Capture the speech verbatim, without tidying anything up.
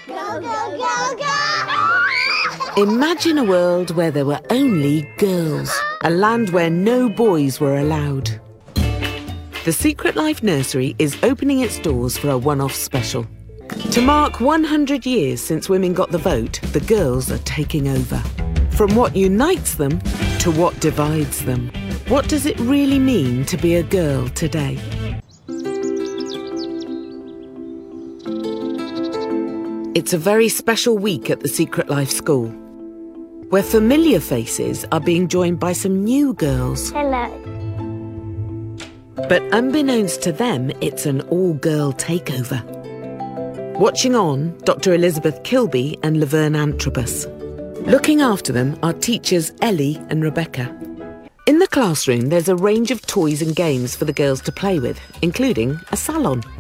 Go, go, go, go! Imagine a world where there were only girls, a land where no boys were allowed. The Secret Life Nursery is opening its doors for a one-off special. To mark one hundred years since women got the vote, the girls are taking over. From what unites them to what divides them. What does it really mean to be a girl today? It's a very special week at the Secret Life School, where familiar faces are being joined by some new girls. Hello. But unbeknownst to them, it's an all-girl takeover. Watching on, Doctor Elizabeth Kilby and Laverne Antrobus. Looking after them are teachers Ellie and Rebecca. In the classroom, there's a range of toys and games for the girls to play with, including a salon.